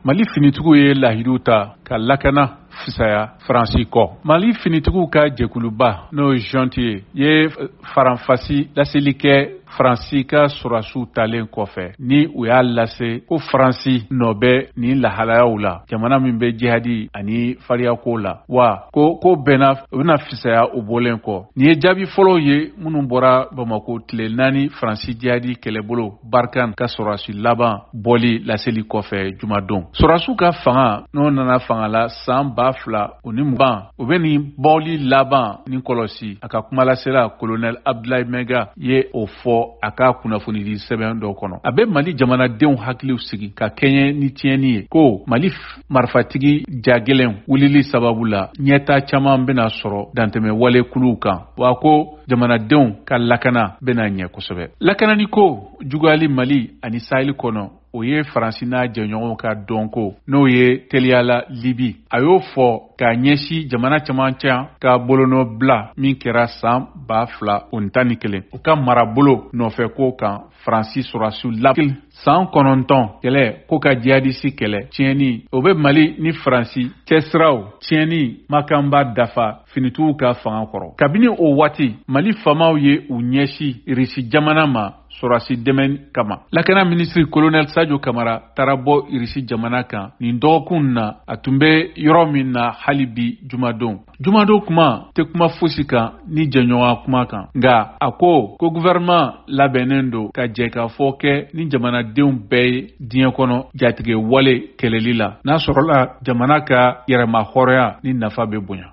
Mali finitigiw ye lahidu ta ka lakana fisaya Faransi kɔ. Mali finitigiw ka jɛkuluba n'o ye Jantier ye faranfasi laseli kɛ Faransi ka sɔrɔdasiw talen kɔfɛ ni u y'a lase ko Faransi nɔ bɛ nin lahalayaw la jamana min bɛ jihadi ani fariyako la wa ko bɛnna u bɛna fisaya u bɔlen kɔ. Nin ye jaabi fɔlɔ ye minnu bɔra Bamako tile 4 Faransi jihadi kɛlɛbolo Barkhane ka sɔrɔdasi laban bɔli laseli kɔfɛ jumadon. Sɔrɔdasiw ka fanga n'o nana fanga la san 2020 u bɛ nin bɔli laban ni kɔlɔsi a ka kumalasela Colonel Abdoulaye Menga ye o fɔ a ka kunnafoni di sɛbɛn dɔ kɔnɔ. A bɛ Mali jamanadenw hakiliw sigi ka kɛɲɛ ni tiɲɛni ye ko Mali marifatigi jagɛlɛn wulili sababu la ɲɛta caman bɛna sɔrɔ dantɛmɛ wale kuluw kan wa ko jamanadenw ka lakana bɛna ɲɛ kosɛbɛ. Lakanani ko juguyali Mali ani Sahel kɔnɔ o ye Faransi n'a jɛɲɔgɔnw ka dɔnko n'o ye teliyala Libi. A y'o fɔ k'a ɲɛsi jamana caman can ka bolonɔ bila min kɛra san 2011 u ka marabolo nɔfɛ ko kan Faransi sɔrɔdasiw labɛn san 9 kɛlɛ ko ka jihadisi kɛlɛ tiɲɛni o bɛ Mali ni Faransi cɛsiraw tiɲɛni makanba dafa finitigiw ka fanga kɔrɔ. Kabini o waati Mali famaw ye u ɲɛsi Irisi jamana ma sɔrɔdasi dɛmɛ kama. Lakana minisiri Colonel Sadio Kamara taara bɔ Irisi jamana kan nin dɔgɔkun na a tun bɛ yɔrɔ min na hali bi jumadon. Jumadon kuma tɛ kuma fosi kan ni jɛɲɔgɔnya kuma kan nka a ko gouvernement labɛnnen don ka jɛ ka fɔ kɛ ni jamanadenw bɛɛ ye diɲɛ kɔnɔ jatigɛ wale kɛlɛli la n'a sɔrɔla jamana ka yɛrɛma hɔrɔnya ni nafa bɛ bonya.